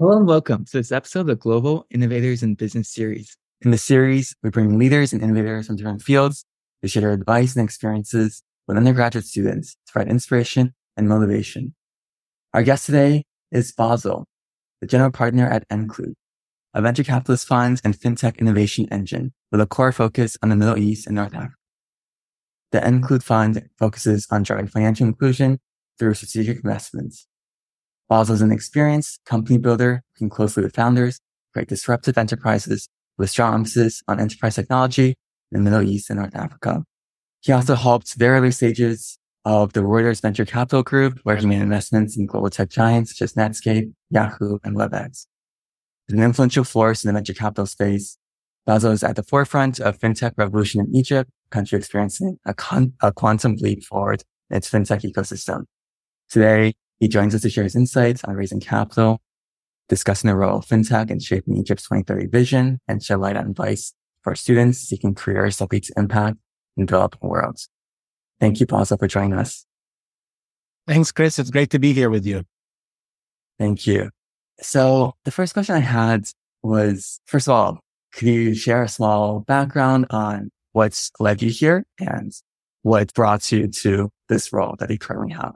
Hello and welcome to this episode of the Global Innovators in Business series. In this series, we bring leaders and innovators from different fields to share their advice and experiences with undergraduate students to provide inspiration and motivation. Our guest today is Basil, the general partner at Enclude, a venture capitalist fund and fintech innovation engine with a core focus on the Middle East and North Africa. The Enclude fund focuses on driving financial inclusion through strategic investments. Basil is an experienced company builder working closely with founders, create disruptive enterprises with strong emphasis on enterprise technology in the Middle East and North Africa. He also helped very early stages of the Reuters Venture Capital Group, where he made investments in global tech giants such as Netscape, Yahoo, and WebEx. As an influential force in the venture capital space, Basil is at the forefront of fintech revolution in Egypt, a country experiencing a quantum leap forward in its fintech ecosystem. Today, he joins us to share his insights on raising capital, discussing the role of fintech in shaping Egypt's 2030 vision, and shed light on advice for students seeking careers that lead to impact in developing worlds. Thank you, Basil, for joining us. Thanks, Chris. It's great to be here with you. Thank you. So the first question I had was, first of all, could you share a small background on what's led you here and what brought you to this role that you currently have?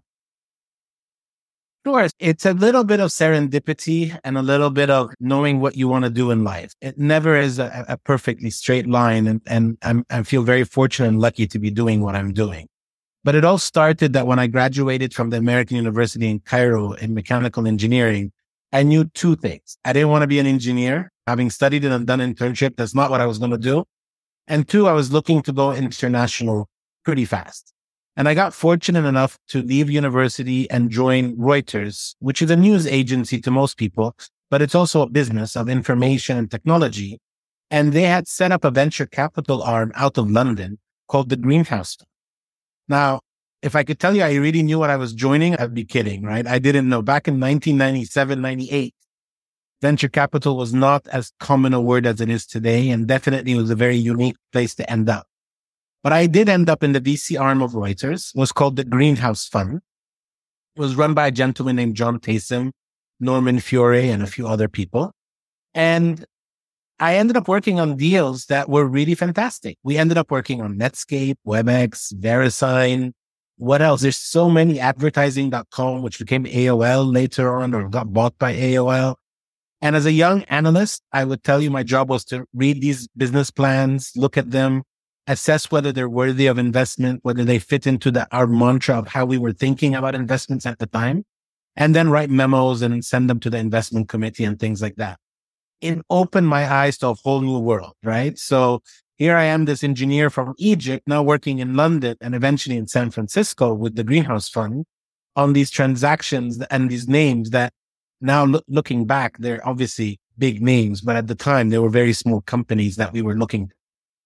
Sure. It's a little bit of serendipity and a little bit of knowing what you want to do in life. It never is a perfectly straight line. And I feel very fortunate and lucky to be doing what I'm doing. But it all started that when I graduated from the American University in Cairo in mechanical engineering, I knew two things. I didn't want to be an engineer. Having studied and done an internship, that's not what I was going to do. And two, I was looking to go international pretty fast. And I got fortunate enough to leave university and join Reuters, which is a news agency to most people, but it's also a business of information and technology. And they had set up a venture capital arm out of London called the Greenhouse. Now, if I could tell you I really knew what I was joining, I'd be kidding, right? I didn't know. Back in 1997, 98, venture capital was not as common a word as it is today, and definitely was a very unique place to end up. But I did end up in the VC arm of Reuters. It was called the Greenhouse Fund. It was run by a gentleman named John Taysom, Norman Fiore, and a few other people. And I ended up working on deals that were really fantastic. We ended up working on Netscape, WebEx, VeriSign. What else? There's so many. Advertising.com, which became AOL later on or got bought by AOL. And as a young analyst, I would tell you my job was to read these business plans, look at them, assess whether they're worthy of investment, whether they fit into our mantra of how we were thinking about investments at the time, and then write memos and send them to the investment committee and things like that. It opened my eyes to a whole new world, right? So here I am, this engineer from Egypt, now working in London and eventually in San Francisco with the Greenhouse Fund on these transactions and these names that now looking back, they're obviously big names, but at the time they were very small companies that we were looking at.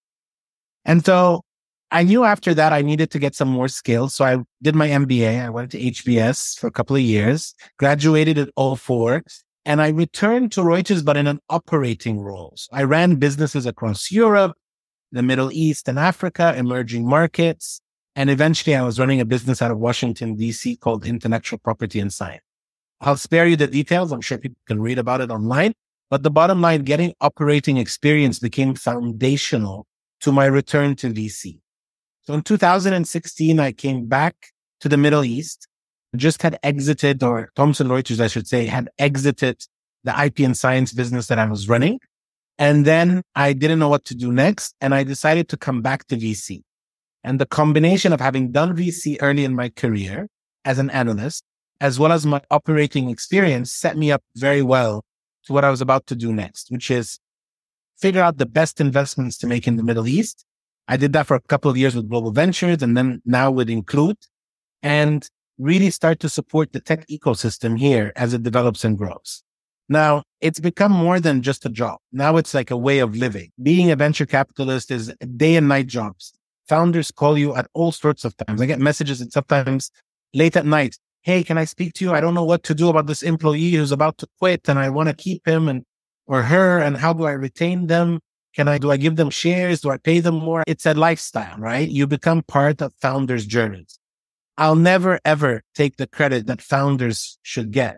And so I knew after that I needed to get some more skills. So I did my MBA. I went to HBS for a couple of years, graduated at 2004, and I returned to Reuters, but in an operating role. So I ran businesses across Europe, the Middle East and Africa, emerging markets. And eventually I was running a business out of Washington, DC called Intellectual Property and Science. I'll spare you the details. I'm sure people can read about it online. But the bottom line, getting operating experience became foundational to my return to VC. So in 2016, I came back to the Middle East, just had exited, or Thomson Reuters, I should say, had exited the IP and science business that I was running. And then I didn't know what to do next. And I decided to come back to VC. And the combination of having done VC early in my career as an analyst, as well as my operating experience, set me up very well to what I was about to do next, which is figure out the best investments to make in the Middle East. I did that for a couple of years with Global Ventures and then now with Enclude, and really start to support the tech ecosystem here as it develops and grows. Now, it's become more than just a job. Now it's like a way of living. Being a venture capitalist is day and night jobs. Founders call you at all sorts of times. I get messages and sometimes late at night. Hey, can I speak to you? I don't know what to do about this employee who's about to quit and I want to keep him or her. And how do I retain them? Do I give them shares? Do I pay them more? It's a lifestyle, right? You become part of founders' journeys. I'll never, ever take the credit that founders should get.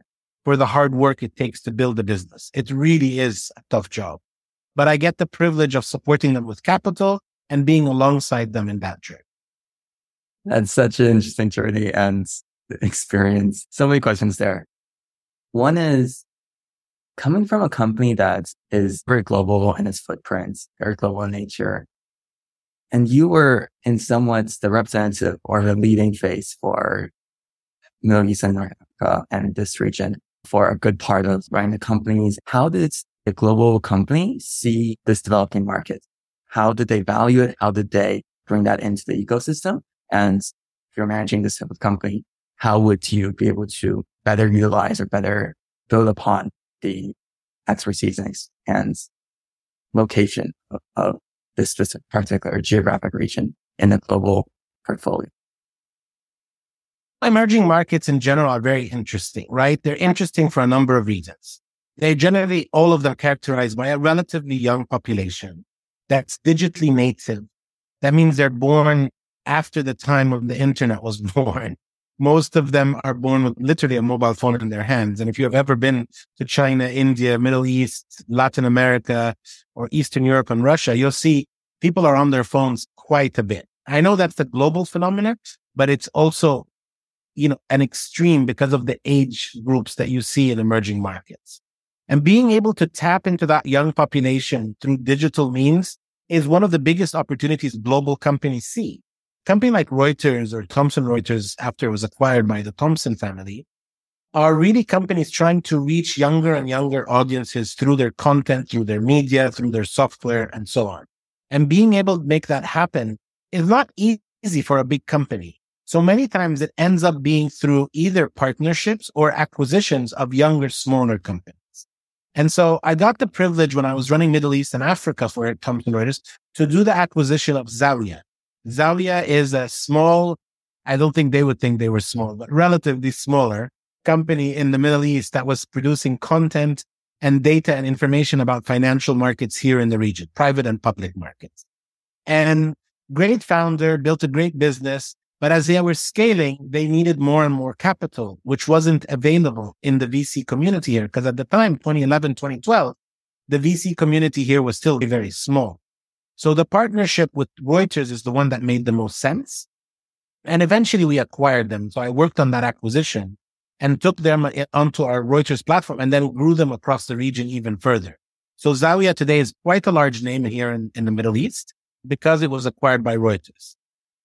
for the hard work it takes to build a business. It really is a tough job. But I get the privilege of supporting them with capital and being alongside them in that journey. That's such an interesting journey and experience. So many questions there. One is, coming from a company that is very global in its footprint, very global in nature, and you were in somewhat the representative or the leading face for Middle East and North Africa and this region for a good part of running the companies. How did the global company see this developing market? How did they value it? How did they bring that into the ecosystem? And if you're managing this type of company, how would you be able to better utilize or better build upon the expertise and location of this specific particular geographic region in the global portfolio? Emerging markets in general are very interesting, right? They're interesting for a number of reasons. They generally, all of them characterized by a relatively young population that's digitally native. That means they're born after the time of the internet was born. Most of them are born with literally a mobile phone in their hands. And if you have ever been to China, India, Middle East, Latin America, or Eastern Europe and Russia, you'll see people are on their phones quite a bit. I know that's a global phenomenon, but it's also, an extreme because of the age groups that you see in emerging markets. And being able to tap into that young population through digital means is one of the biggest opportunities global companies see. Company like Reuters or Thomson Reuters, after it was acquired by the Thomson family, are really companies trying to reach younger and younger audiences through their content, through their media, through their software, and so on. And being able to make that happen is not easy for a big company. So many times it ends up being through either partnerships or acquisitions of younger, smaller companies. And so I got the privilege when I was running Middle East and Africa for Thomson Reuters to do the acquisition of Zawiya. Zawiya is a small, I don't think they would think they were small, but relatively smaller company in the Middle East that was producing content and data and information about financial markets here in the region, private and public markets. And great founder, built a great business. But as they were scaling, they needed more and more capital, which wasn't available in the VC community here. Because at the time, 2011, 2012, the VC community here was still very small. So the partnership with Reuters is the one that made the most sense. And eventually we acquired them. So I worked on that acquisition and took them onto our Reuters platform and then grew them across the region even further. So Zawiya today is quite a large name here in the Middle East because it was acquired by Reuters.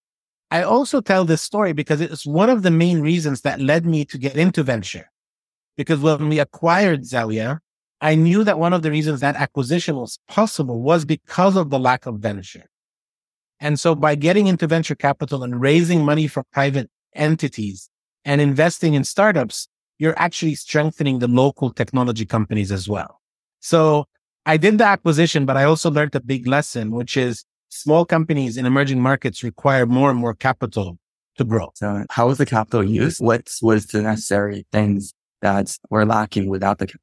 I also tell this story because it's one of the main reasons that led me to get into venture. Because when we acquired Zawiya, I knew that one of the reasons that acquisition was possible was because of the lack of venture. And so by getting into venture capital and raising money from private entities and investing in startups, you're actually strengthening the local technology companies as well. So I did the acquisition, but I also learned a big lesson, which is small companies in emerging markets require more and more capital to grow. So how was the capital used? What was the necessary things that were lacking without the capital?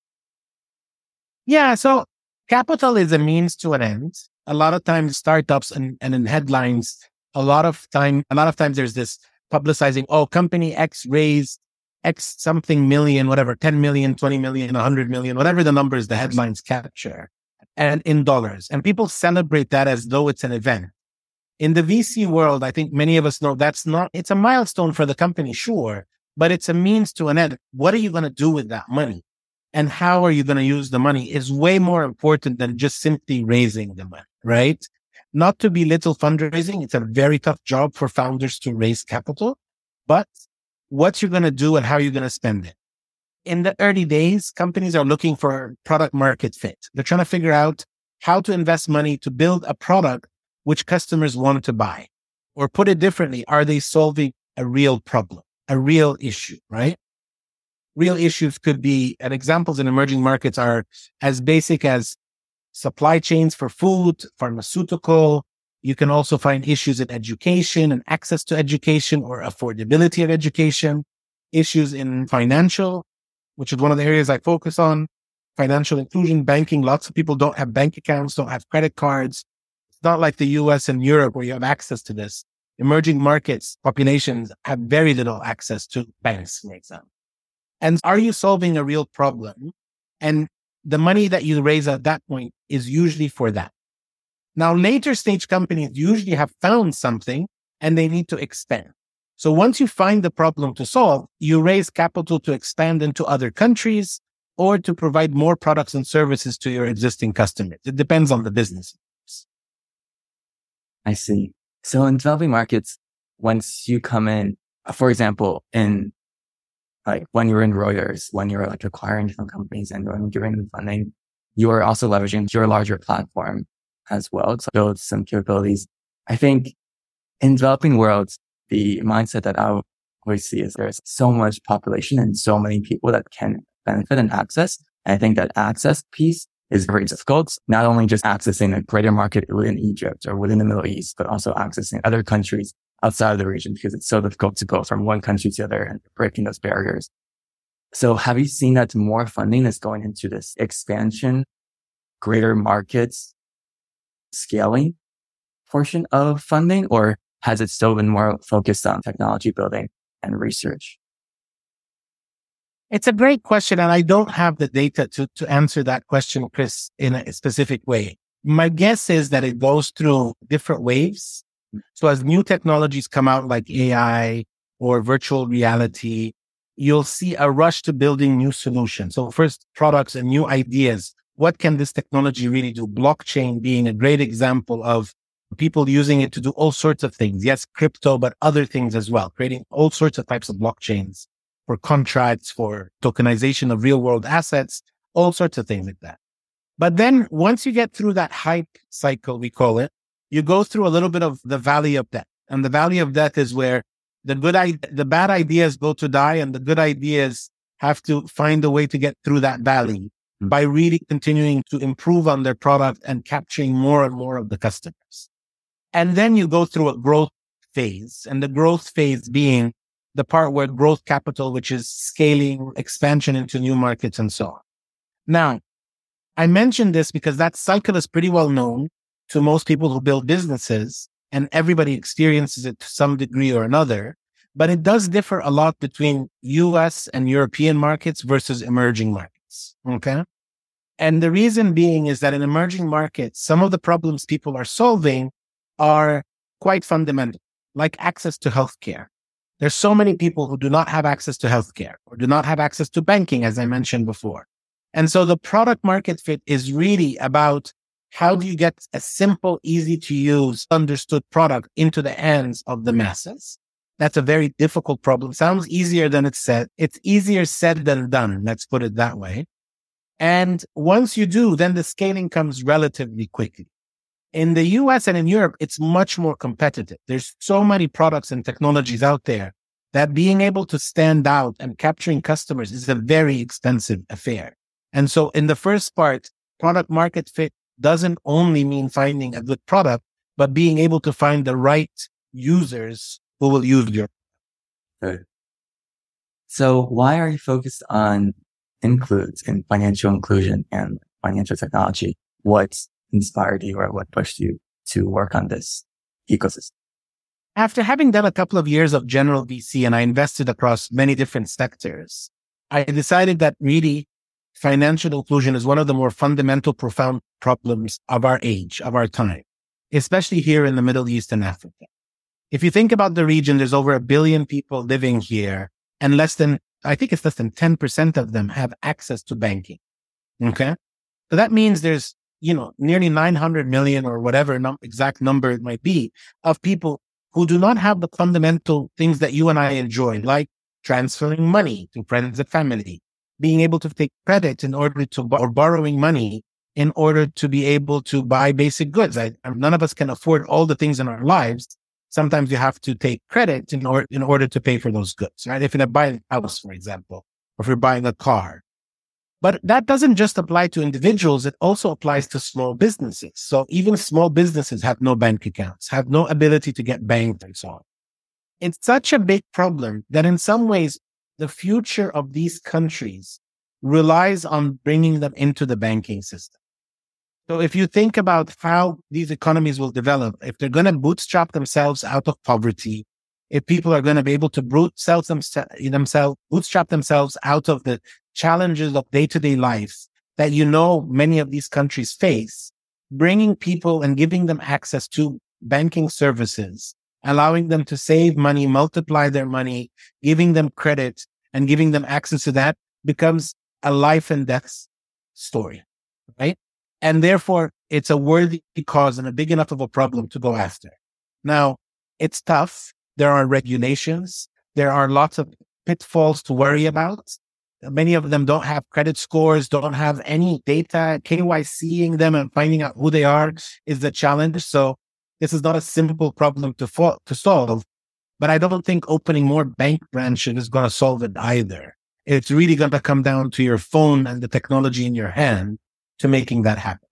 Yeah, so capital is a means to an end. A lot of times startups and in headlines, a lot of times there's this publicizing, company X raised X something million, whatever, 10 million, 20 million, 100 million, whatever the numbers the headlines capture. And in dollars. And people celebrate that as though it's an event. In the VC world, I think many of us know it's a milestone for the company, sure, but it's a means to an end. What are you going to do with that money? And how are you going to use the money is way more important than just simply raising the money, right? Not to belittle fundraising. It's a very tough job for founders to raise capital, but what you're going to do and how you're going to spend it. In the early days, companies are looking for product market fit. They're trying to figure out how to invest money to build a product which customers want to buy. Or put it differently, are they solving a real problem, a real issue, right? Real issues could be, and examples in emerging markets are as basic as supply chains for food, pharmaceutical. You can also find issues in education and access to education or affordability of education, issues in financial, which is one of the areas I focus on, financial inclusion, banking. Lots of people don't have bank accounts, don't have credit cards. It's not like the US and Europe where you have access to this. Emerging markets, populations have very little access to banks, for example. And are you solving a real problem? And the money that you raise at that point is usually for that. Now, later stage companies usually have found something and they need to expand. So once you find the problem to solve, you raise capital to expand into other countries or to provide more products and services to your existing customers. It depends on the business. I see. So in developing markets, once you come in, for example, in like when you're in Reuters, when you're like acquiring different companies and when you're giving them funding, you are also leveraging your larger platform as well to build some capabilities. I think in developing worlds, the mindset that I always see is there's so much population and so many people that can benefit and access. And I think that access piece is very difficult, not only just accessing a greater market within Egypt or within the Middle East, but also accessing other countries outside of the region because it's so difficult to go from one country to the other and breaking those barriers. So have you seen that more funding is going into this expansion, greater markets, scaling portion of funding, or has it still been more focused on technology building and research? It's a great question, and I don't have the data to answer that question, Chris, in a specific way. My guess is that it goes through different waves. So as new technologies come out like AI or virtual reality, you'll see a rush to building new solutions. So first products and new ideas. What can this technology really do? Blockchain being a great example of people using it to do all sorts of things. Yes, crypto, but other things as well, creating all sorts of types of blockchains for contracts, for tokenization of real world assets, all sorts of things like that. But then once you get through that hype cycle, we call it, you go through a little bit of the valley of death. And the valley of death is where the bad ideas go to die and the good ideas have to find a way to get through that valley by really continuing to improve on their product and capturing more and more of the customers. And then you go through a growth phase, and the growth phase being the part where growth capital, which is scaling, expansion into new markets and so on. Now, I mentioned this because that cycle is pretty well known to most people who build businesses, and everybody experiences it to some degree or another, but it does differ a lot between US and European markets versus emerging markets. Okay. And the reason being is that in emerging markets, some of the problems people are solving are quite fundamental, like access to healthcare. There's so many people who do not have access to healthcare or do not have access to banking, as I mentioned before. And so the product market fit is really about how do you get a simple, easy to use, understood product into the hands of the masses? That's a very difficult problem. Sounds easier than it's said. It's easier said than done. Let's put it that way. And once you do, then the scaling comes relatively quickly. In the US and in Europe, it's much more competitive. There's so many products and technologies out there that being able to stand out and capturing customers is a very expensive affair. And so in the first part, product market fit doesn't only mean finding a good product, but being able to find the right users who will use your product. So why are you focused on includes in financial inclusion and financial technology? What inspired you or what pushed you to work on this ecosystem? After having done a couple of years of general VC and I invested across many different sectors, I decided that really financial inclusion is one of the more fundamental, profound problems of our age, of our time, especially here in the Middle East and Africa. If you think about the region, there's over 1 billion people living here and less than 10% of them have access to banking. Okay. So that means there's, nearly 900 million or whatever exact number it might be of people who do not have the fundamental things that you and I enjoy, like transferring money to friends and family, being able to take credit in order to, or borrowing money in order to be able to buy basic goods. None of us can afford all the things in our lives. Sometimes you have to take credit in order to pay for those goods, right? If you're buying a house, for example, or if you're buying a car. But that doesn't just apply to individuals. It also applies to small businesses. So even small businesses have no bank accounts, have no ability to get banked and so on. It's such a big problem that in some ways, the future of these countries relies on bringing them into the banking system. So if you think about how these economies will develop, if they're going to bootstrap themselves out of poverty, if people are going to be able to bootstrap themselves out of the challenges of day-to-day life that many of these countries face, bringing people and giving them access to banking services, allowing them to save money, multiply their money, giving them credit and giving them access to that becomes a life and death story, right? And therefore, it's a worthy cause and a big enough of a problem to go after. Now, it's tough. There are regulations. There are lots of pitfalls to worry about. Many of them don't have credit scores, don't have any data. KYCing them and finding out who they are is the challenge. So this is not a simple problem to solve, but I don't think opening more bank branches is going to solve it either. It's really going to come down to your phone and the technology in your hand to making that happen.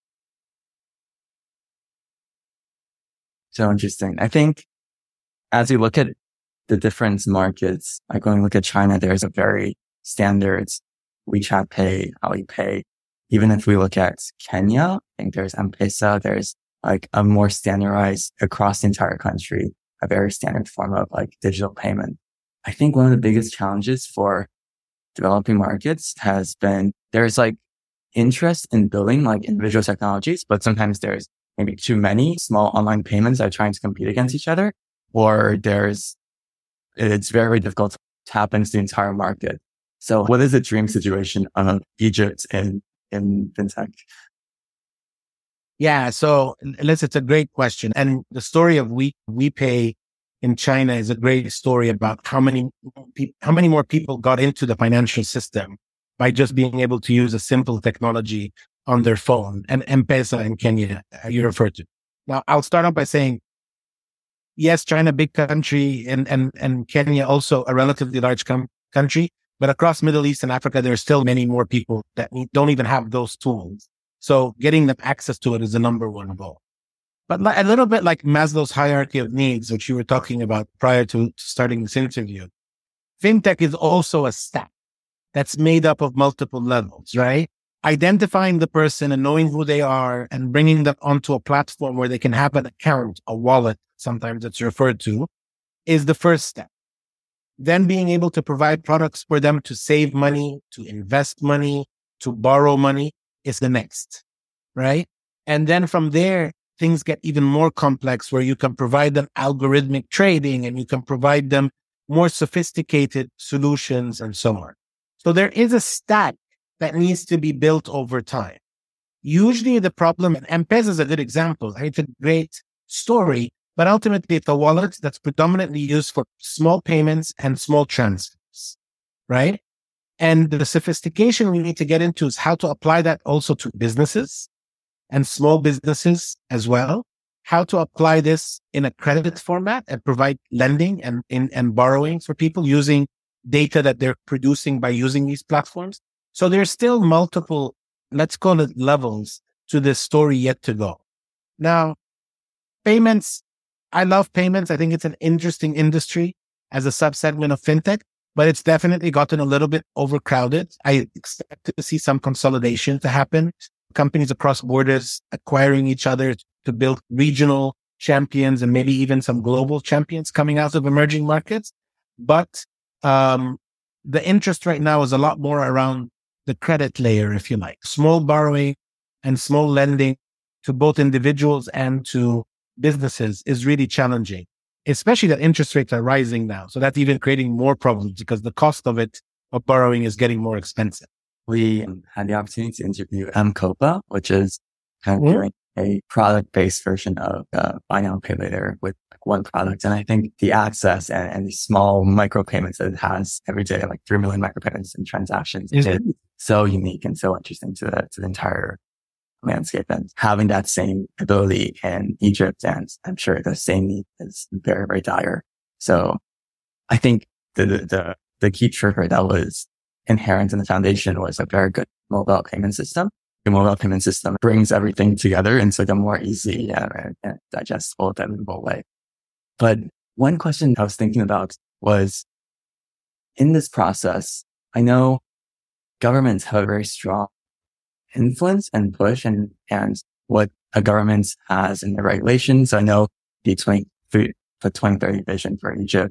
So interesting. I think as we look at the different markets, like when we look at China, there's a very standard WeChat Pay, Alipay. Even if we look at Kenya, I think there's M-Pesa, there's like a more standardized across the entire country, a very standard form of like digital payment. I think one of the biggest challenges for developing markets has been there's like interest in building like individual technologies, but sometimes there's maybe too many small online payments that are trying to compete against each other, or it's very difficult to tap into the entire market. So what is the dream situation of Egypt in fintech? Yeah. So it's a great question. And the story of WePay in China is a great story about how many more people got into the financial system by just being able to use a simple technology on their phone, and M-Pesa in Kenya you referred to. Now, I'll start off by saying, yes, China, big country, and Kenya also a relatively large country, but across Middle East and Africa, there are still many more people that don't even have those tools. So getting them access to it is the number one goal. But a little bit like Maslow's hierarchy of needs, which you were talking about prior to starting this interview, fintech is also a stack that's made up of multiple levels, right? Identifying the person and knowing who they are and bringing them onto a platform where they can have an account, a wallet, sometimes it's referred to, is the first step. Then being able to provide products for them to save money, to invest money, to borrow money is the next, right? And then from there, things get even more complex where you can provide them algorithmic trading and you can provide them more sophisticated solutions and so on. So there is a stack that needs to be built over time. Usually the problem, and M-Pesa is a good example. It's a great story, but ultimately it's a wallet that's predominantly used for small payments and small transfers, right? And the sophistication we need to get into is how to apply that also to businesses and small businesses as well. How to apply this in a credit format and provide lending and borrowing for people using data that they're producing by using these platforms. So there's still multiple, let's call it levels to this story yet to go. Now, payments, I love payments. I think it's an interesting industry as a subsegment of fintech, but it's definitely gotten a little bit overcrowded. I expect to see some consolidation to happen. Companies across borders acquiring each other to build regional champions and maybe even some global champions coming out of emerging markets. But the interest right now is a lot more around the credit layer, if you like. Small borrowing and small lending to both individuals and to businesses is really challenging, especially that interest rates are rising now. So that's even creating more problems because the cost of borrowing is getting more expensive. We had the opportunity to interview M-Kopa, which is kind of doing a product-based version of Buy Now, Pay Later with one product. And I think the access and the small micropayments that it has every day, like 3 million micropayments and transactions, is so unique and so interesting to the entire landscape. And having that same ability in Egypt, and I'm sure the same need is very, very dire. So I think the key trigger that was inherent in the foundation was a very good mobile payment system. The mobile payment system brings everything together into like a more easy and digestible, deliverable way. But one question I was thinking about was, in this process, I know governments have a very strong influence and push and what a government has in their regulations. I know the the 2030 vision for Egypt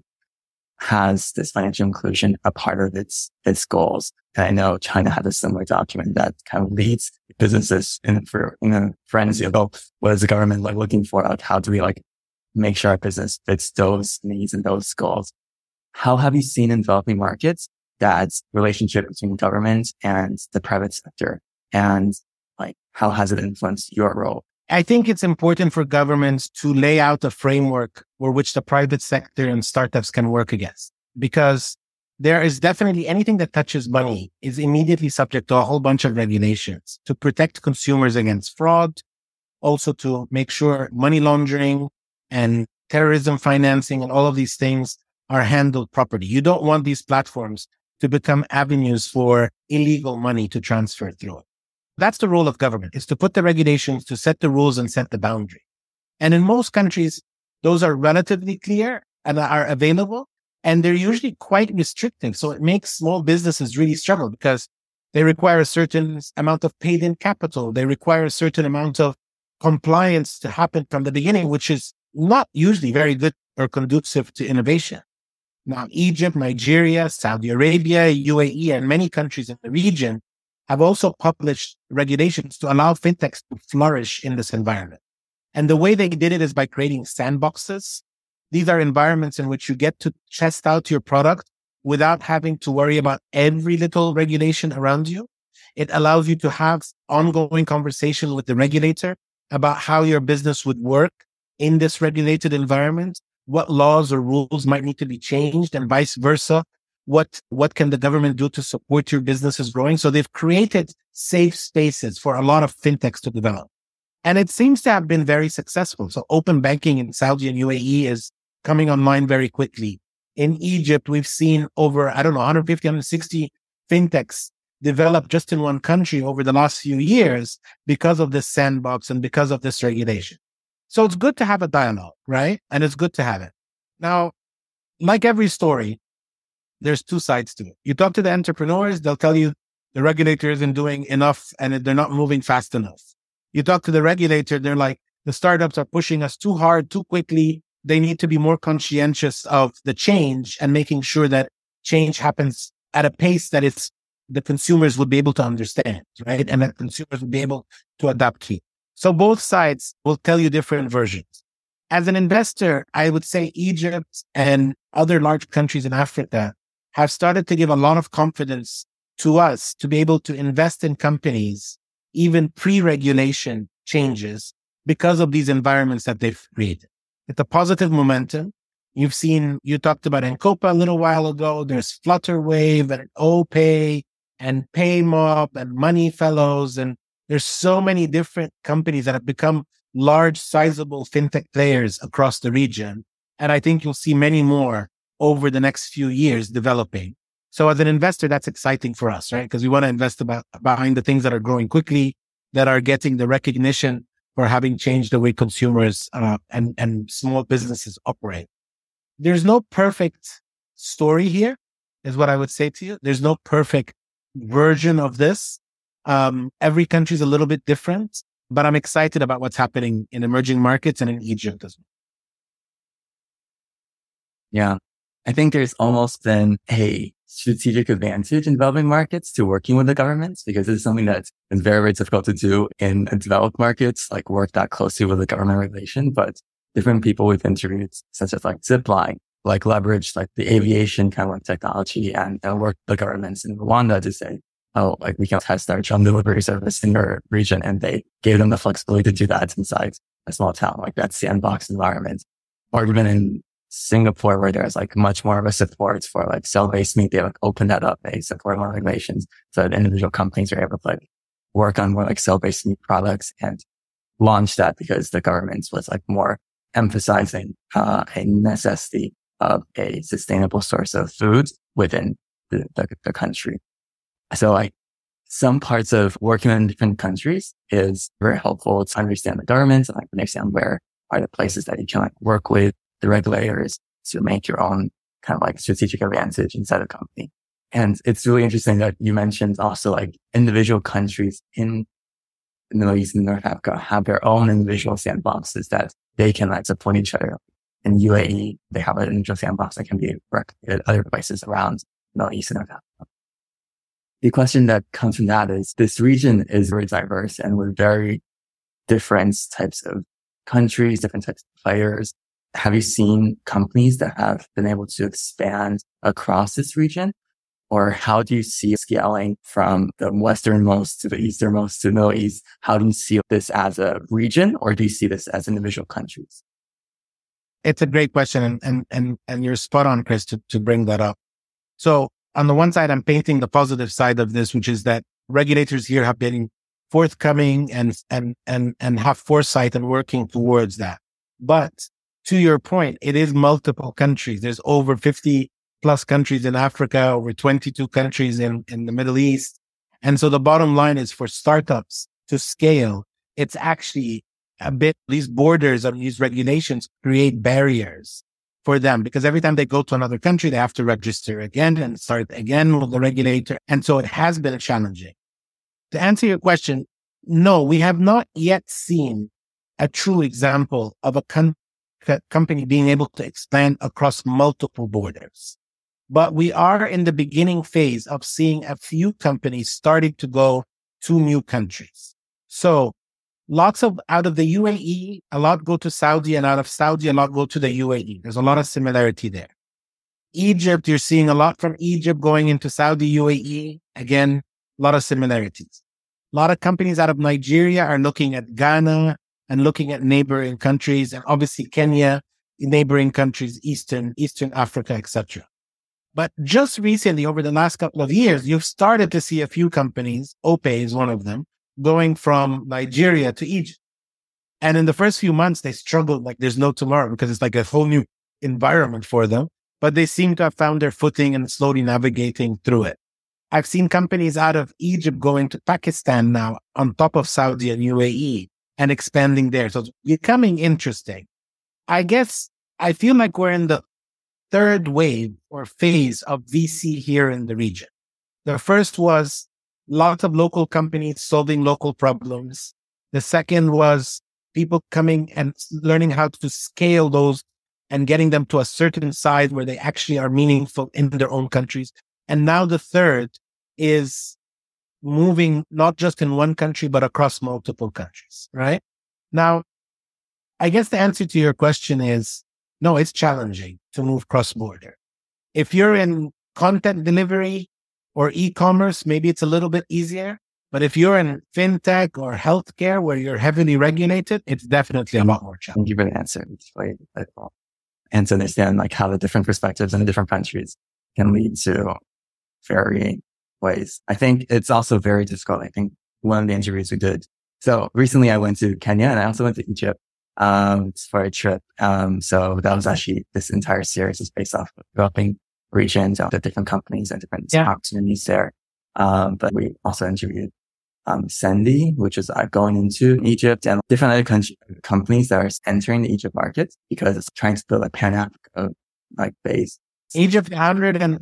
has this financial inclusion a part of its goals. And I know China had a similar document that kind of leads businesses in a frenzy of, what is the government like looking for? Like, how do we like make sure our business fits those needs and those goals? How have you seen in developing markets that relationship between government and the private sector? And like, how has it influenced your role? I think it's important for governments to lay out a framework for which the private sector and startups can work against, because there is definitely anything that touches money is immediately subject to a whole bunch of regulations to protect consumers against fraud, also to make sure money laundering and terrorism financing and all of these things are handled properly. You don't want these platforms to become avenues for illegal money to transfer through it. That's the role of government, is to put the regulations, to set the rules and set the boundary. And in most countries, those are relatively clear and are available, and they're usually quite restrictive. So it makes small businesses really struggle because they require a certain amount of paid-in capital. They require a certain amount of compliance to happen from the beginning, which is not usually very good or conducive to innovation. Now, Egypt, Nigeria, Saudi Arabia, UAE, and many countries in the region have also published regulations to allow fintechs to flourish in this environment. And the way they did it is by creating sandboxes. These are environments in which you get to test out your product without having to worry about every little regulation around you. It allows you to have ongoing conversation with the regulator about how your business would work in this regulated environment, what laws or rules might need to be changed, and vice versa. What can the government do to support your business's growing? So they've created safe spaces for a lot of fintechs to develop. And it seems to have been very successful. So open banking in Saudi and UAE is coming online very quickly. In Egypt, we've seen over, 150, 160 fintechs develop just in one country over the last few years because of this sandbox and because of this regulation. So it's good to have a dialogue, right? And it's good to have it. Now, like every story, there's two sides to it. You talk to the entrepreneurs, they'll tell you the regulator isn't doing enough and they're not moving fast enough. You talk to the regulator, they're like, the startups are pushing us too hard, too quickly. They need to be more conscientious of the change and making sure that change happens at a pace that the consumers would be able to understand, right? And that consumers would be able to adapt to. So both sides will tell you different versions. As an investor, I would say Egypt and other large countries in Africa have started to give a lot of confidence to us to be able to invest in companies, even pre-regulation changes, because of these environments that they've created. It's a positive momentum. You talked about Encopa a little while ago. There's Flutterwave and OPay and PayMob and Money Fellows. And there's so many different companies that have become large, sizable fintech players across the region. And I think you'll see many more over the next few years developing. So as an investor, that's exciting for us, right? Because we want to invest behind the things that are growing quickly, that are getting the recognition for having changed the way consumers and small businesses operate. There's no perfect story here, is what I would say to you. There's no perfect version of this. Every country is a little bit different, but I'm excited about what's happening in emerging markets and in Egypt as well. Yeah. I think there's almost been a strategic advantage in developing markets to working with the governments, because it's something that's been very, very difficult to do in developed markets, like work that closely with the government regulation. But different people we've interviewed, such as like Zipline, like leverage like the aviation kind of like technology and work with the governments in Rwanda to say, oh, like we can test our drone delivery service in your region. And they gave them the flexibility to do that inside a small town, like that sandbox environment. Or even in Singapore, where there's like much more of a support for like cell-based meat, they like open that up. They support more regulations so that individual companies are able to like work on more like cell-based meat products and launch that, because the government was like more emphasizing a necessity of a sustainable source of food within the country. So like some parts of working in different countries is very helpful to understand the government and like understand where are the places that you can like work with the regulators to make your own kind of like strategic advantage inside a company. And it's really interesting that you mentioned also like individual countries in the Middle East and North Africa have their own individual sandboxes that they can like support each other. in UAE, they have an Ninja sandbox that can be replicated other places around Middle East and North Africa. The question that comes from that is this region is very diverse and with very different types of countries, different types of players. Have you seen companies that have been able to expand across this region? Or how do you see scaling from the westernmost to the easternmost to the Middle East? How do you see this as a region, or do you see this as individual countries? It's a great question. And you're spot on, Chris, to bring that up. So on the one side, I'm painting the positive side of this, which is that regulators here have been forthcoming and have foresight and working towards that. But to your point, it is multiple countries. There's over 50 plus countries in Africa, over 22 countries in the Middle East. And so the bottom line is for startups to scale, it's actually a bit, these borders and these regulations create barriers for them because every time they go to another country, they have to register again and start again with the regulator. And so it has been challenging. To answer your question, no, we have not yet seen a true example of a company being able to expand across multiple borders. But we are in the beginning phase of seeing a few companies starting to go to new countries. So lots of out of the UAE, a lot go to Saudi, and out of Saudi, a lot go to the UAE. There's a lot of similarity there. Egypt, you're seeing a lot from Egypt going into Saudi, UAE. Again, a lot of similarities. A lot of companies out of Nigeria are looking at Ghana and looking at neighboring countries, and obviously Kenya, neighboring countries, Eastern Africa, etc. But just recently, over the last couple of years, you've started to see a few companies, Opay is one of them, going from Nigeria to Egypt. And in the first few months, they struggled like there's no tomorrow because it's like a whole new environment for them. But they seem to have found their footing and slowly navigating through it. I've seen companies out of Egypt going to Pakistan now on top of Saudi and UAE and expanding there. So it's becoming interesting. I guess I feel like we're in the third wave or phase of VC here in the region. The first was lots of local companies solving local problems. The second was people coming and learning how to scale those and getting them to a certain size where they actually are meaningful in their own countries. And now the third is moving not just in one country, but across multiple countries, right? Now, I guess the answer to your question is, no, it's challenging to move cross-border. If you're in content delivery or e-commerce, maybe it's a little bit easier. But if you're in fintech or healthcare where you're heavily regulated, it's definitely a lot more challenging. Thank you for the answer. It's very insightful. And to understand like how the different perspectives in the different countries can lead to varying ways. I think it's also very difficult. I think one of the interviews we did. So recently I went to Kenya and I also went to Egypt. For a trip. So that was actually, this entire series is based off of developing regions of the different companies and different opportunities there. But we also interviewed, Sandy, which is going into Egypt and different other companies that are entering the Egypt market because it's trying to build a Pan-Africa like base. Egypt, 100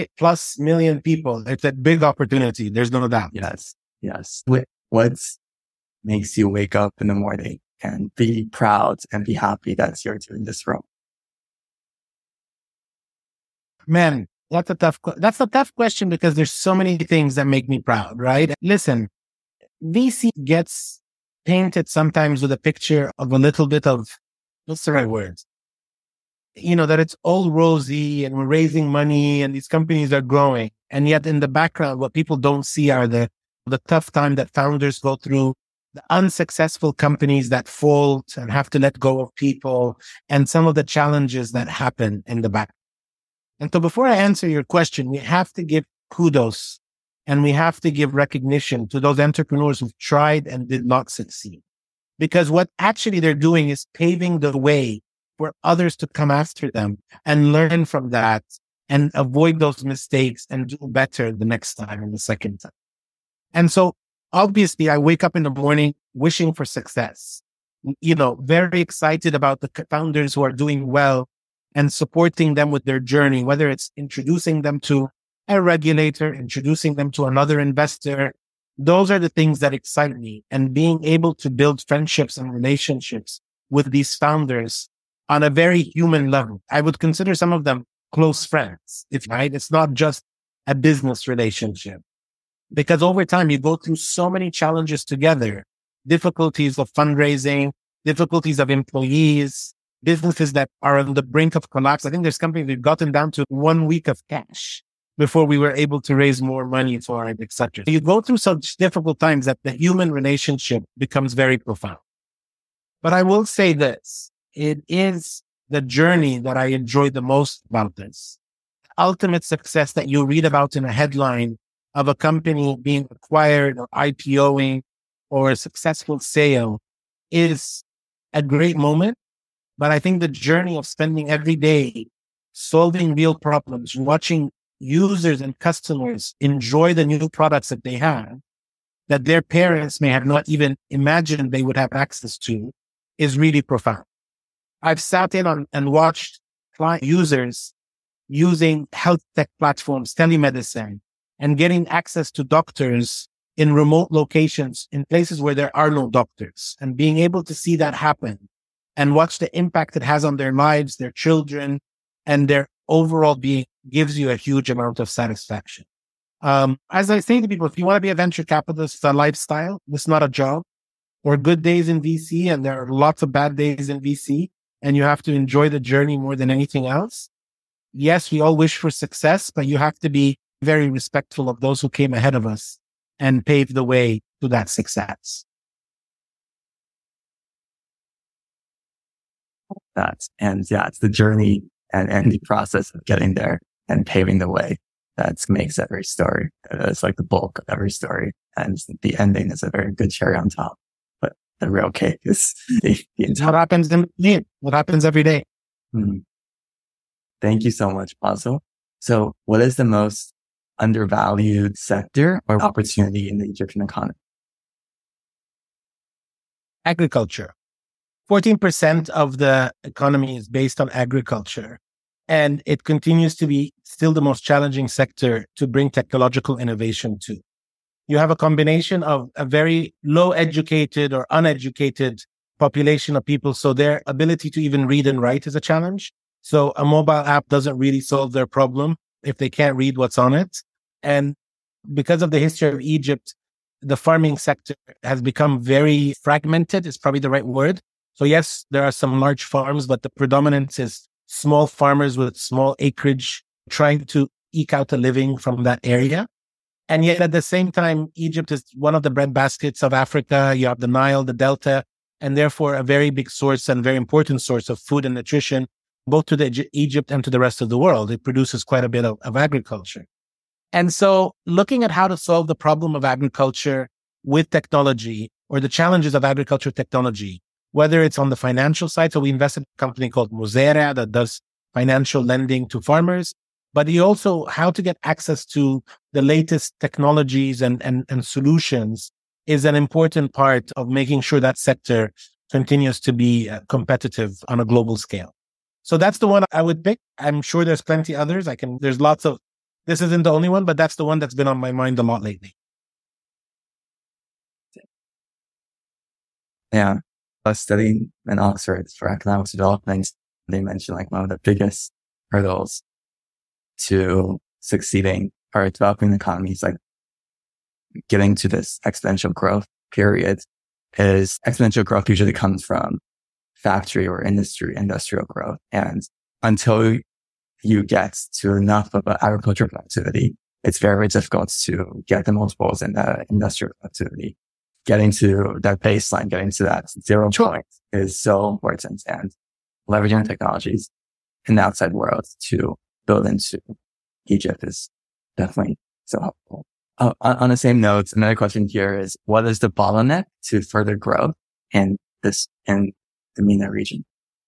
million people. It's a big opportunity. There's no doubt. Yes. What makes you wake up in the morning and be proud and be happy that you're doing this role? Man, that's a tough question because there's so many things that make me proud, right? Listen, VC gets painted sometimes with a picture of a little bit of, what's the right word? That it's all rosy and we're raising money and these companies are growing. And yet in the background, what people don't see are the tough time that founders go through, the unsuccessful companies that fold and have to let go of people, and some of the challenges that happen in the back. And so before I answer your question, we have to give kudos and we have to give recognition to those entrepreneurs who've tried and did not succeed. Because what actually they're doing is paving the way for others to come after them and learn from that and avoid those mistakes and do better the next time and the second time. And so obviously, I wake up in the morning wishing for success, very excited about the founders who are doing well and supporting them with their journey, whether it's introducing them to a regulator, introducing them to another investor. Those are the things that excite me. And being able to build friendships and relationships with these founders on a very human level. I would consider some of them close friends. It's not just a business relationship, because over time you go through so many challenges together, difficulties of fundraising, difficulties of employees, businesses that are on the brink of collapse. I think there's companies we've gotten down to 1 week of cash before we were able to raise more money for it, etc. You go through such difficult times that the human relationship becomes very profound. But I will say this, it is the journey that I enjoy the most about this. Ultimate success that you read about in a headline of a company being acquired or IPOing or a successful sale is a great moment. But I think the journey of spending every day solving real problems, watching users and customers enjoy the new products that they have, that their parents may have not even imagined they would have access to, is really profound. I've sat in on and watched client users using health tech platforms, telemedicine, and getting access to doctors in remote locations, in places where there are no doctors, and being able to see that happen and watch the impact it has on their lives, their children, and their overall being gives you a huge amount of satisfaction. As I say to people, if you want to be a venture capitalist, it's a lifestyle. It's not a job. Or good days in VC, and there are lots of bad days in VC, and you have to enjoy the journey more than anything else. Yes, we all wish for success, but you have to be very respectful of those who came ahead of us and paved the way to that success. It's the journey and the process of getting there and paving the way that makes every story. It's like the bulk of every story. And the ending is a very good cherry on top. But the real cake is the entire. What happens every day. Mm-hmm. Thank you so much, Basil. So what is the most undervalued sector or opportunity in the Egyptian economy? Agriculture. 14% of the economy is based on agriculture, and it continues to be still the most challenging sector to bring technological innovation to. You have a combination of a very low educated or uneducated population of people, so their ability to even read and write is a challenge. So a mobile app doesn't really solve their problem if they can't read what's on it. And because of the history of Egypt, the farming sector has become very fragmented, is probably the right word. So yes, there are some large farms, but the predominance is small farmers with small acreage trying to eke out a living from that area. And yet at the same time, Egypt is one of the breadbaskets of Africa. You have the Nile, the Delta, and therefore a very big source and very important source of food and nutrition, both to Egypt and to the rest of the world. It produces quite a bit of agriculture. And so looking at how to solve the problem of agriculture with technology, or the challenges of agriculture technology, whether it's on the financial side. So we invested in a company called Muzera that does financial lending to farmers, but also how to get access to the latest technologies and solutions is an important part of making sure that sector continues to be competitive on a global scale. So that's the one I would pick. I'm sure there's plenty others. This isn't the only one, but that's the one that's been on my mind a lot lately. Yeah. I was studying in Oxford for economic development. They mentioned like one of the biggest hurdles to succeeding or developing economies, like getting to this exponential growth period, is exponential growth usually comes from factory or industrial growth. And until you get to enough of an agricultural activity, it's very difficult to get the multiples in the industrial activity. Getting to that baseline, getting to that 0 point is so important, and leveraging technologies in the outside world to build into Egypt is definitely so helpful. On the same note, another question here is, what is the bottleneck to further growth in the MENA region?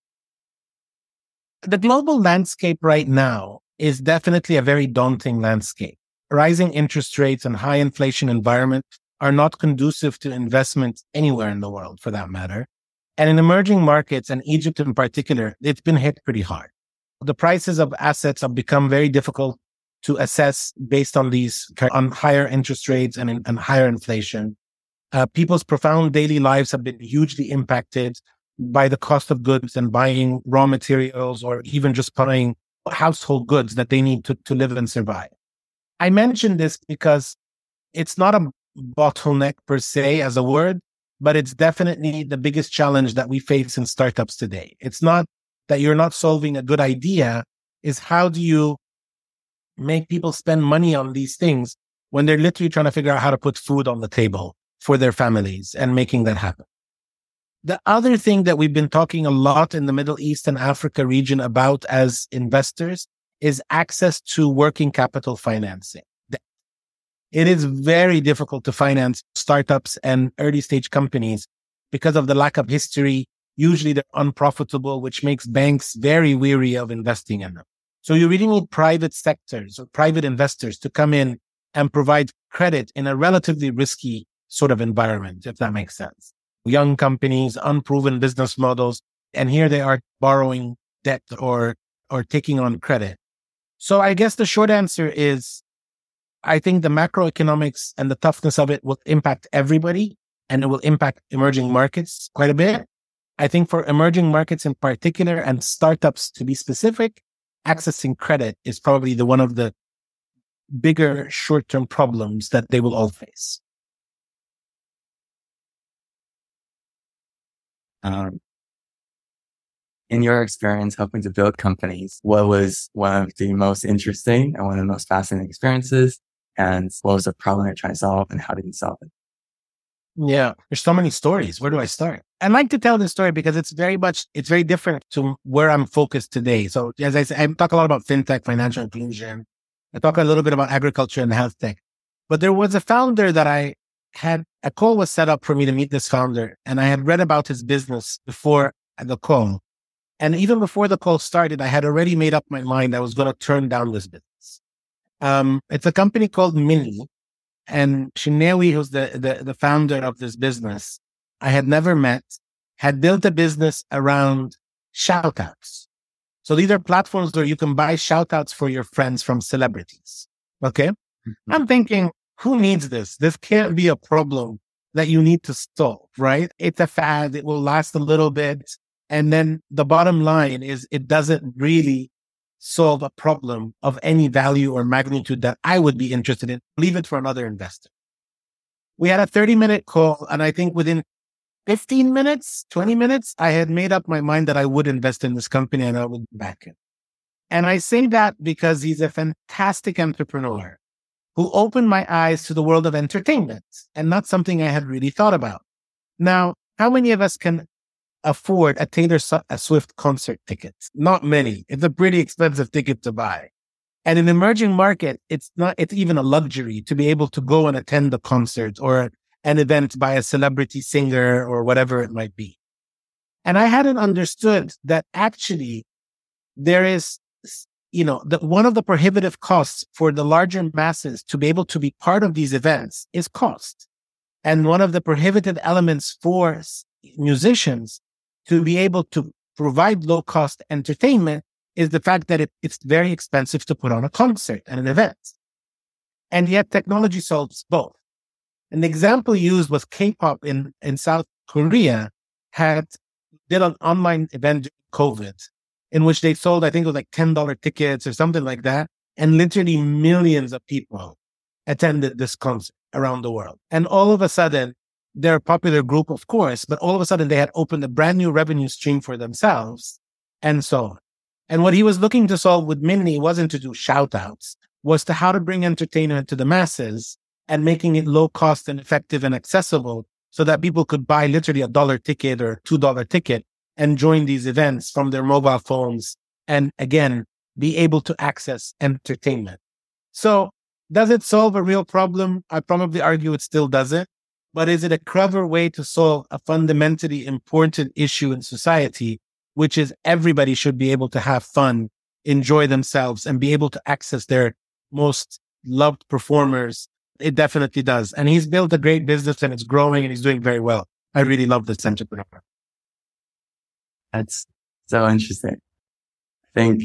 The global landscape right now is definitely a very daunting landscape. Rising interest rates and high inflation environment are not conducive to investment anywhere in the world, for that matter. And in emerging markets, and Egypt in particular, it's been hit pretty hard. The prices of assets have become very difficult to assess based on higher interest rates and higher inflation. People's profound daily lives have been hugely impacted by the cost of goods and buying raw materials or even just buying household goods that they need to live and survive. I mention this because it's not a bottleneck per se as a word, but it's definitely the biggest challenge that we face in startups today. It's not that you're not solving a good idea, is how do you make people spend money on these things when they're literally trying to figure out how to put food on the table for their families and making that happen. The other thing that we've been talking a lot in the Middle East and Africa region about as investors is access to working capital financing. It is very difficult to finance startups and early stage companies because of the lack of history. Usually they're unprofitable, which makes banks very weary of investing in them. So you really need private sectors or private investors to come in and provide credit in a relatively risky sort of environment, if that makes sense. Young companies, unproven business models, and here they are borrowing debt or taking on credit. So I guess the short answer is, I think the macroeconomics and the toughness of it will impact everybody, and it will impact emerging markets quite a bit. I think for emerging markets in particular and startups to be specific, accessing credit is probably one of the bigger short-term problems that they will all face. In your experience helping to build companies, what was one of the most interesting and one of the most fascinating experiences? And what was the problem you're trying to solve and how did you solve it? Yeah, there's so many stories. Where do I start? I like to tell this story because it's very different to where I'm focused today. So as I said, I talk a lot about fintech, financial inclusion. I talk a little bit about agriculture and health tech. But there was a founder that I had, a call was set up for me to meet this founder. And I had read about his business before the call. And even before the call started, I had already made up my mind I was going to turn down this business. It's a company called Mini, and Shinewi, who's the founder of this business, I had never met, had built a business around shoutouts. So these are platforms where you can buy shoutouts for your friends from celebrities. Okay. Mm-hmm. I'm thinking, who needs this? This can't be a problem that you need to solve, right? It's a fad. It will last a little bit. And then the bottom line is it doesn't really solve a problem of any value or magnitude that I would be interested in. Leave it for another investor. We had a 30-minute call, and I think within 15 minutes, 20 minutes, I had made up my mind that I would invest in this company and I would back it. And I say that because he's a fantastic entrepreneur who opened my eyes to the world of entertainment and not something I had really thought about. Now, how many of us can afford a Taylor Swift concert ticket? Not many. It's a pretty expensive ticket to buy. And in emerging market, it's even a luxury to be able to go and attend a concert or an event by a celebrity singer or whatever it might be. And I hadn't understood that actually there is, one of the prohibitive costs for the larger masses to be able to be part of these events is cost. And one of the prohibitive elements for musicians to be able to provide low-cost entertainment is the fact that it's very expensive to put on a concert and an event. And yet technology solves both. An example used was K-pop in South Korea did an online event during COVID in which they sold, I think it was like $10 tickets or something like that. And literally millions of people attended this concert around the world. And all of a sudden, they're a popular group, of course, but all of a sudden they had opened a brand new revenue stream for themselves and so on. And what he was looking to solve with Mini wasn't to do shout outs, was to how to bring entertainment to the masses and making it low cost and effective and accessible so that people could buy literally $1 ticket or $2 ticket and join these events from their mobile phones and again, be able to access entertainment. So does it solve a real problem? I probably argue it still doesn't. But is it a clever way to solve a fundamentally important issue in society, which is everybody should be able to have fun, enjoy themselves, and be able to access their most loved performers? It definitely does. And he's built a great business and it's growing and he's doing very well. I really love this entrepreneur. That's so interesting. I think,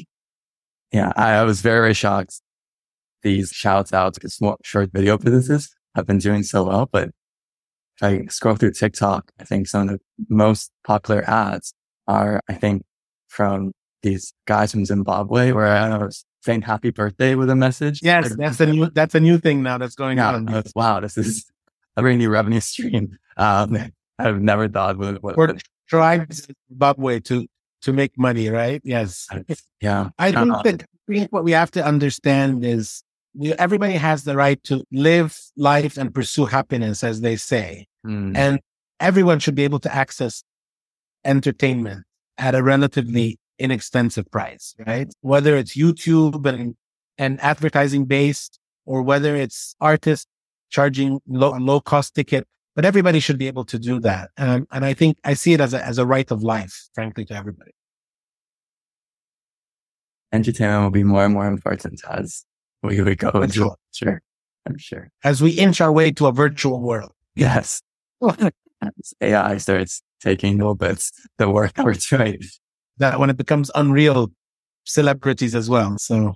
I was very, very shocked. These shouts out to small short video businesses have been doing so well, but if I scroll through TikTok, I think some of the most popular ads are, I think, from these guys from Zimbabwe where I don't know, saying happy birthday with a message. Yes, that's a new thing now that's going on. Wow, this is a very new revenue stream. I've never thought or tribes in Zimbabwe to make money, right? Yes. Yeah. I think what we have to understand is everybody has the right to live life and pursue happiness, as they say. And everyone should be able to access entertainment at a relatively inexpensive price, right? Whether it's YouTube and advertising based, or whether it's artists charging low cost ticket, but everybody should be able to do that. And I think I see it as a right of life, frankly, to everybody. Entertainment will be more and more important as we go into I'm sure. As we inch our way to a virtual world. Yes. As AI starts taking over the work we're doing. That when it becomes unreal, celebrities as well. So.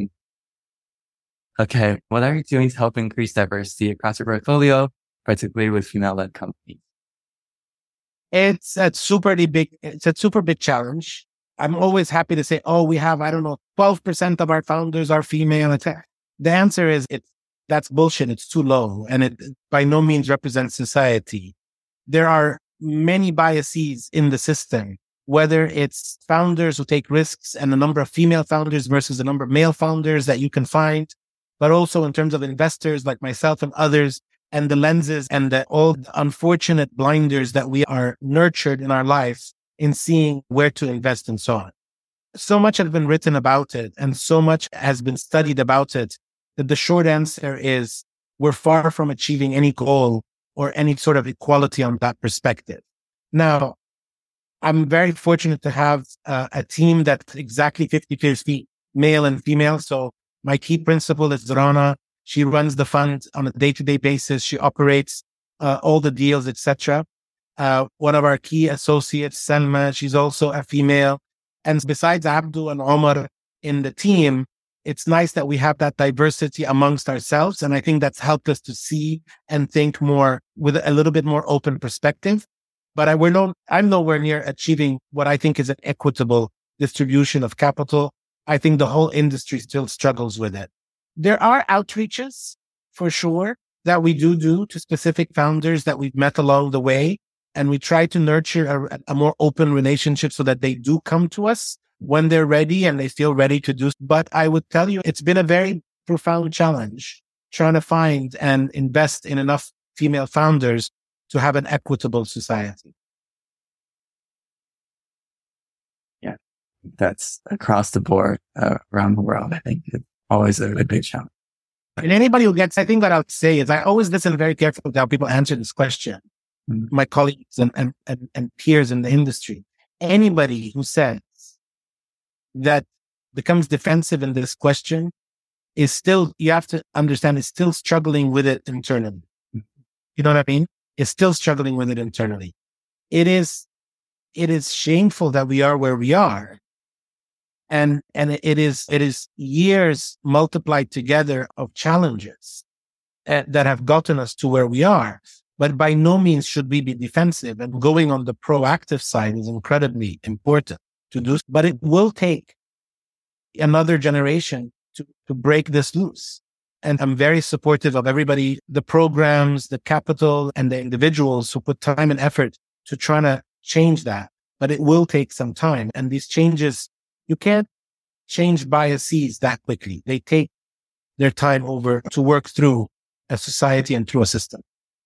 Okay. What are you doing to help increase diversity across your portfolio, particularly with female-led companies? It's a super big challenge. I'm always happy to say, we have, 12% of our founders are female. The answer is that's bullshit. It's too low. And it by no means represents society. There are many biases in the system, whether it's founders who take risks and the number of female founders versus the number of male founders that you can find, but also in terms of investors like myself and others, and the lenses and all the unfortunate blinders that we are nurtured in our lives in seeing where to invest and so on. So much has been written about it and so much has been studied about it that the short answer is we're far from achieving any goal or any sort of equality on that perspective. Now, I'm very fortunate to have a team that's exactly 50-50 male and female. So my key principal is Rana. She runs the fund on a day-to-day basis. She operates all the deals, etc. One of our key associates, Selma, she's also a female. And besides Abdul and Omar in the team, it's nice that we have that diversity amongst ourselves. And I think that's helped us to see and think more with a little bit more open perspective. But I'm nowhere near achieving what I think is an equitable distribution of capital. I think the whole industry still struggles with it. There are outreaches for sure that we do to specific founders that we've met along the way. And we try to nurture a more open relationship so that they do come to us when they're ready and they feel ready to do. But I would tell you, it's been a very profound challenge trying to find and invest in enough female founders to have an equitable society. Yeah, that's across the board around the world. I think it's always a big challenge. And anybody who gets, I think what I would say is I always listen very carefully to how people answer this question. My colleagues and peers in the industry. Anybody who says that becomes defensive in this question is still, you have to understand, is still struggling with it internally. You know what I mean? Is still struggling with it internally. It is shameful that we are where we are. And it is years multiplied together of challenges that have gotten us to where we are. But by no means should we be defensive, and going on the proactive side is incredibly important to do. But it will take another generation to break this loose. And I'm very supportive of everybody, the programs, the capital, and the individuals who put time and effort to try to change that. But it will take some time. And these changes, you can't change biases that quickly. They take their time over to work through a society and through a system.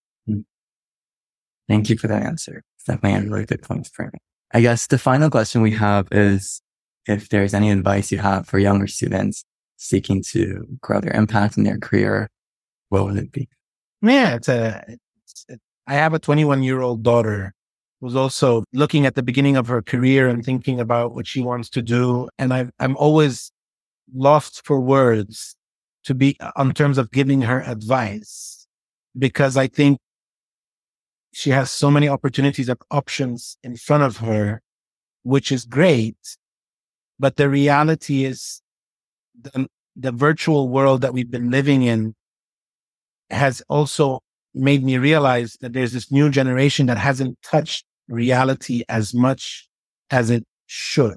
Thank you for that answer. It's definitely a really good point for me. I guess the final question we have is if there's any advice you have for younger students seeking to grow their impact in their career, what would it be? Yeah, I have a 21-year-old daughter who's also looking at the beginning of her career and thinking about what she wants to do. And I'm always lost for words to be on terms of giving her advice, because I think she has so many opportunities and options in front of her, which is great. But the reality is the virtual world that we've been living in has also made me realize that there's this new generation that hasn't touched reality as much as it should.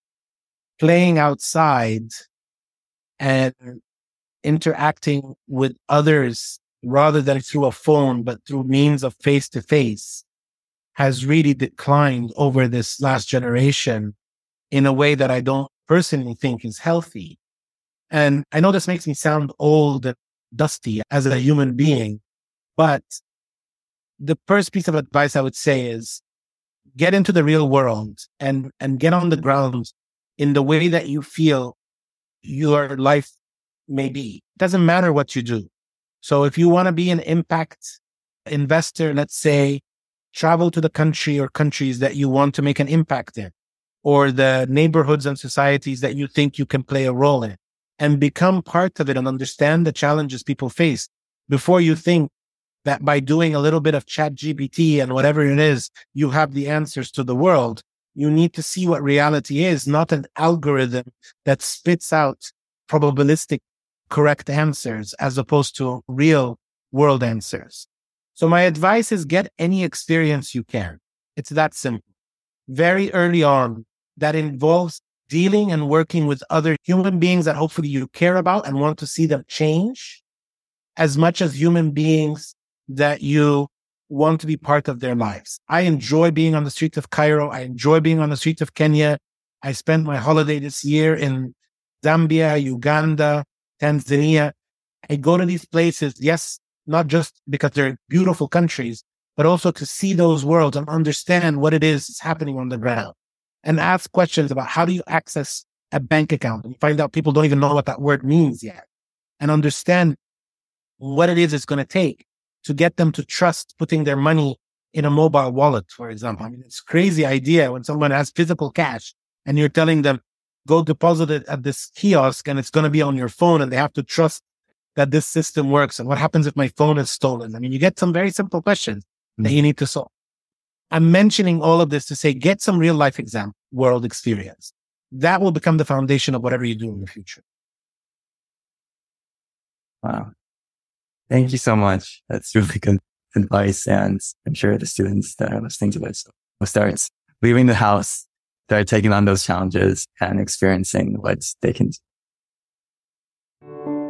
Playing outside and interacting with others rather than through a phone, but through means of face to face has really declined over this last generation in a way that I don't personally think is healthy. And I know this makes me sound old and dusty as a human being, but the first piece of advice I would say is get into the real world and get on the ground in the way that you feel your life may be. It doesn't matter what you do. So if you want to be an impact investor, let's say, travel to the country or countries that you want to make an impact in, or the neighborhoods and societies that you think you can play a role in, and become part of it and understand the challenges people face before you think that by doing a little bit of ChatGPT and whatever it is, you have the answers to the world. You need to see what reality is, not an algorithm that spits out probabilistic correct answers as opposed to real world answers. So my advice is get any experience you can. It's that simple. Very early on, that involves dealing and working with other human beings that hopefully you care about and want to see them change as much as human beings that you want to be part of their lives. I enjoy being on the streets of Cairo. I enjoy being on the streets of Kenya. I spent my holiday this year in Zambia, Uganda, Tanzania. I go to these places, yes, not just because they're beautiful countries, but also to see those worlds and understand what it is that's happening on the ground and ask questions about how do you access a bank account. And you find out people don't even know what that word means yet, and understand what it is it's going to take to get them to trust putting their money in a mobile wallet, for example. I mean, it's a crazy idea when someone has physical cash and you're telling them, go deposit it at this kiosk and it's going to be on your phone, and they have to trust that this system works. And what happens if my phone is stolen? I mean, you get some very simple questions that you need to solve. I'm mentioning all of this to say, get some real life world experience. That will become the foundation of whatever you do in the future. Wow. Thank you so much. That's really good advice. And I'm sure the students that are listening to this will start leaving the house, start taking on those challenges and experiencing what they can do.